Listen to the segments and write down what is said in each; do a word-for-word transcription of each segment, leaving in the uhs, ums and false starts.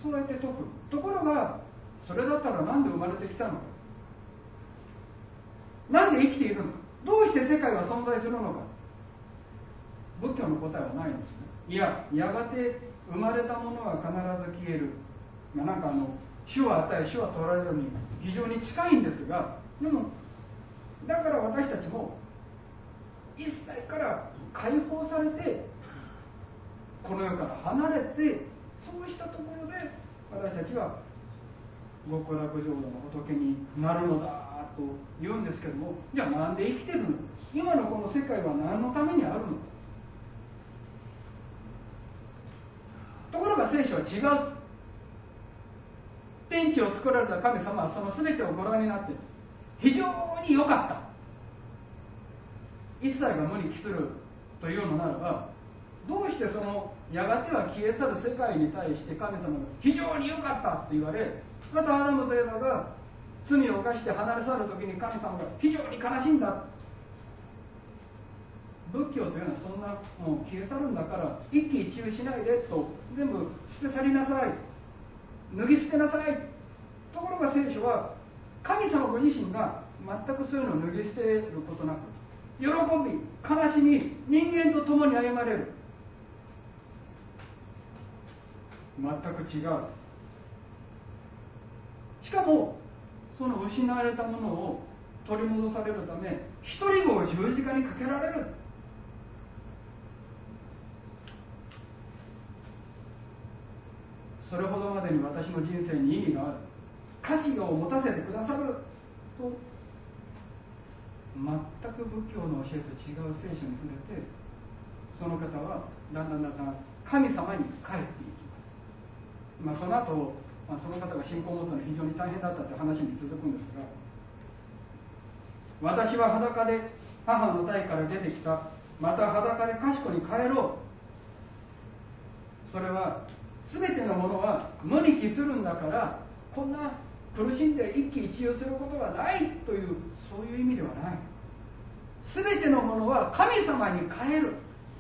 そうやって説く。ところがそれだったら何で生まれてきたのか、なんで生きているのか、どうして世界は存在するのか。仏教の答えはないんですね。いや、やがて生まれたものは必ず消える、まあ、なんかあの主は与え主は取られるに非常に近いんですが、でもだから私たちも一切から解放されて、この世から離れて、そうしたところで私たちは極楽浄土の仏になるのだと言うんですけども、じゃあなんで生きてるのか、今のこの世界は何のためにあるのか。ところが聖書は違う。天地を作られた神様はその全てをご覧になって非常に良かった。一切が無に帰するというのならば、どうしてそのやがては消え去る世界に対して神様が非常に良かったと言われ、またアダムとエバが罪を犯して離れ去るときに神様が非常に悲しんだ。仏教というのはそんなもう消え去るんだから一喜一憂しないでと、全部捨て去りなさい、脱ぎ捨てなさい。ところが聖書は神様ご自身が全くそういうのを脱ぎ捨てることなく、喜び、悲しみ、人間と共に歩まれる。全く違う。しかもその失われたものを取り戻されるため、一人子を十字架にかけられる。それほどまでに私の人生に意味がある、価値を持たせてくださると、全く仏教の教えと違う聖書に触れて、その方はだんだんだんだん神様に帰っていきます。まあ、その後、まあ、その方が信仰を持つのは非常に大変だったという話に続くんですが、私は裸で母の胎から出てきた、また裸で賢に帰ろう。それは全てのものは無に帰するんだから、こんな苦しんで一喜一憂することはないという、そういう意味ではない。全てのものは神様に帰る。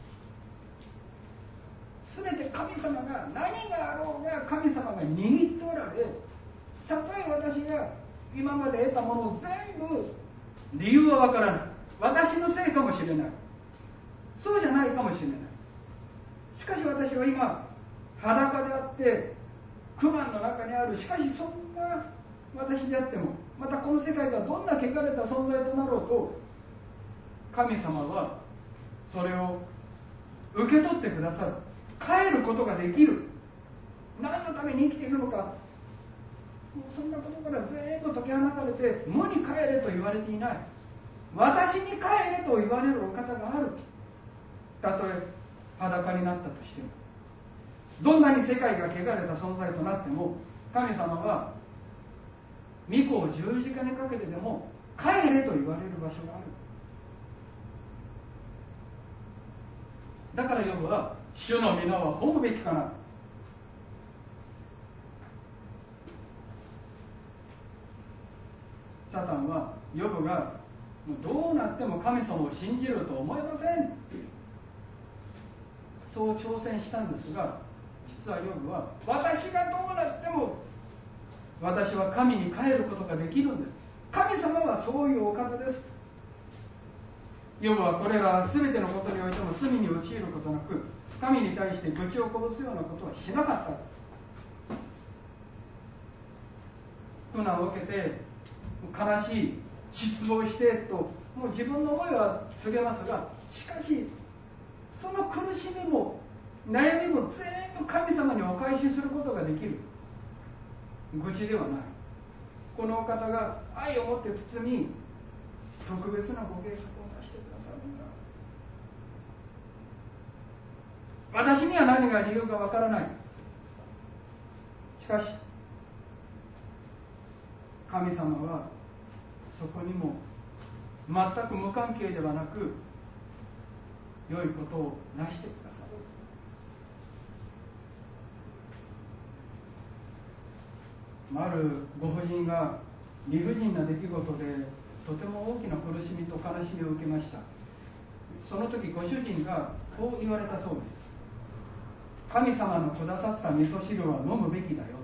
全て神様が何があろうが神様が握っておられ、たとえ私が今まで得たものを全部、理由はわからない、私のせいかもしれない、そうじゃないかもしれない。しかし私は今裸であって苦難の中にある。しかしそんな私であっても、またこの世界がどんな汚れた存在となろうと、神様はそれを受け取ってくださる。帰ることができる。何のために生きているのか、もうそんなことから全部解き放されて、無に帰れと言われていない。私に帰れと言われるお方がある。たとえ裸になったとしても、どんなに世界が汚れた存在となっても、神様は御子を十字架にかけてでも帰れと言われる場所がある。だからヨブは主の皆は褒むべきかな。サタンはヨブがどうなっても神様を信じると思えません、そう挑戦したんですが、実はヨブは私がどうなっても私は神に帰ることができるんです。神様はそういうお方です。ヨブはこれら全てのことにおいても罪に陥ることなく、神に対して愚痴をこぼすようなことはしなかった。苦難を受けて悲しい、失望してと、もう自分の思いは告げますが、しかしその苦しみも悩みも全部神様にお返しすることができる。愚痴ではない。このお方が愛を持って包み、特別なご計画をなしてくださるんだ。私には何が理由かわからない。しかし神様はそこにも全く無関係ではなく、良いことをなしてくださる。あるご婦人が理不尽な出来事でとても大きな苦しみと悲しみを受けました。その時ご主人がこう言われたそうです。 神様のくださった味噌汁は飲むべきだよ。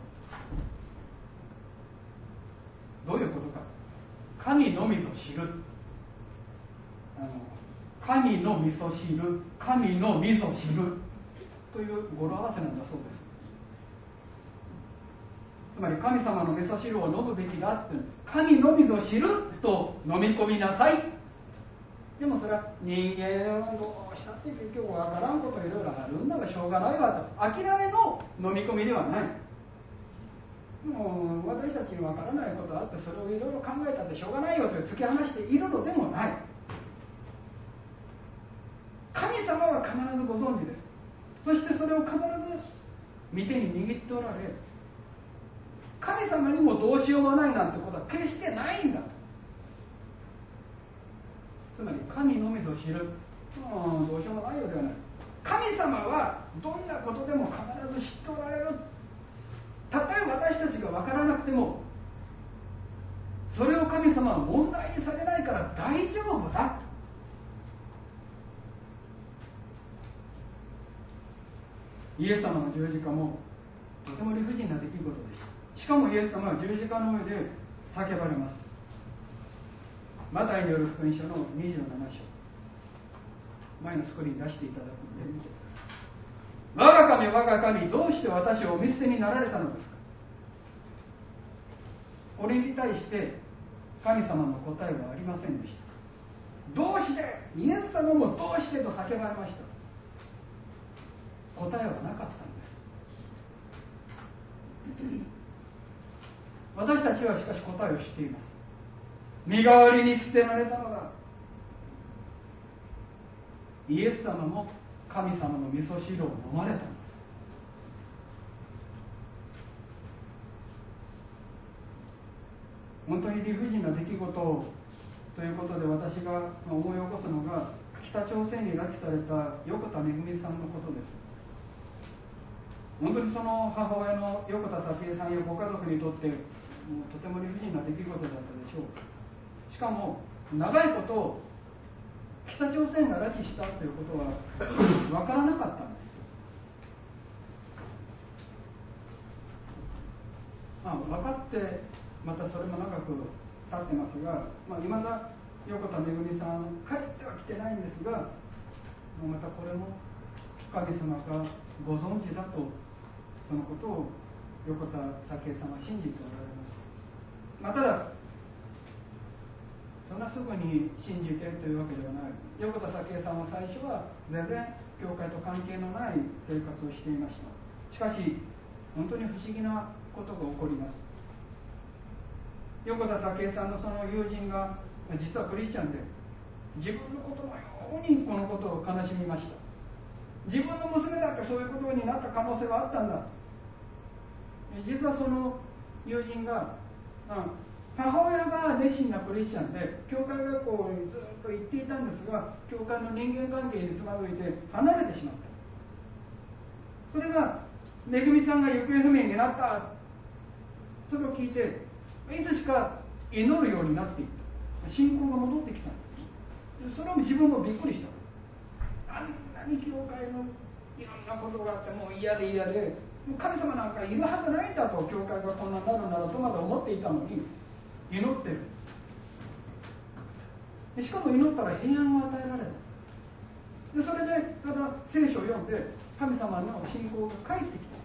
どういうことか。神の味噌汁、あの神の味噌汁、神の味噌汁という語呂合わせなんだそうです。つまり神様の味噌汁を飲むべきだって、神の味噌汁と飲み込みなさい。でもそれは人間はどうしたって結局わからんこといろいろあるんだがしょうがないわと、諦めの飲み込みではない。もう私たちにわからないことがあって、それをいろいろ考えたってしょうがないよと突き放しているのでもない。神様は必ずご存知です。そしてそれを必ず御手に握っておられ、神様にもどうしようもないなんてことは決してないんだと。つまり神のみぞ知る、うん、どうしようもないようではない。神様はどんなことでも必ず知っておられる。たとえ私たちが分からなくても、それを神様は問題にされないから大丈夫だ。イエス様の十字架もとても理不尽な出来事でした。しかもイエス様は十字架の上で叫ばれます。マタイによる福音書のにじゅうなな章、前のスクリーンに出していただくので見てください。我が神、我が神、どうして私をお見捨てになられたのですか。これに対して神様の答えはありませんでした。どうして、イエス様もどうしてと叫ばれました。答えはなかったんです。私たちはしかし答えを知っています。身代わりに捨てられたのだ。イエス様も神様の味噌汁を飲まれたんです。本当に理不尽な出来事ということで、私が思い起こすのが北朝鮮に拉致された横田めぐみさんのことです。本当にその母親の横田早紀江さんやご家族にとってもうとても理不尽な出来事だったでしょう。しかも長いこと北朝鮮が拉致したということは分からなかったんです。まあ、分かってまたそれも長く経ってますが、まあ、未だ横田めぐみさん帰っては来てないんですが、またこれも神様がご存知だと、そのことを横田早紀江さんは信じておられます。まあ、ただそんなすぐに信じているというわけではない。横田早紀江さんは最初は全然教会と関係のない生活をしていました。しかし本当に不思議なことが起こります。横田早紀江さんのその友人が実はクリスチャンで、自分のことのようにこのことを悲しみました。自分の娘だってそういうことになった可能性はあったんだ。実はその友人が、うん、母親が熱心なクリスチャンで教会学校にずっと行っていたんですが、教会の人間関係につまずいて離れてしまった。それがめぐみさんが行方不明になった、それを聞いていつしか祈るようになっていった。信仰が戻ってきたんです。それを自分もびっくりした。あんなに教会のいろんなことがあってもう嫌で嫌で、神様なんかいるはずないんだと、教会がこんなになるならとまで思っていたのに祈ってる。でしかも祈ったら平安を与えられる。でそれでただ聖書を読んで神様の信仰が返ってきた。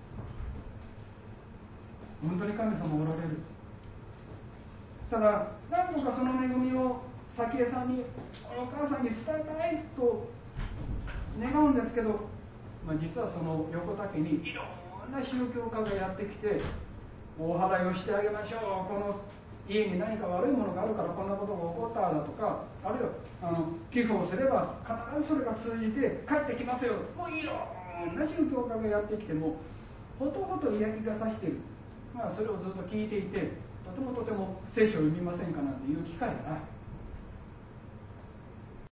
本当に神様おられる。ただ何とかその恵みを早紀江さんに、お母さんに伝えたいと願うんですけど、まあ、実はその横田家にいろんな宗教家がやってきて、お祓いをしてあげましょう、この家に何か悪いものがあるからこんなことが起こっただとか、あるいはあの寄付をすれば必ずそれが通じて帰ってきますよ、もういろんな宗教家がやってきてもほとほと嫌気がさしている。まあ、それをずっと聞いていて、とてもとても聖書を読みませんかなんていう機会がない。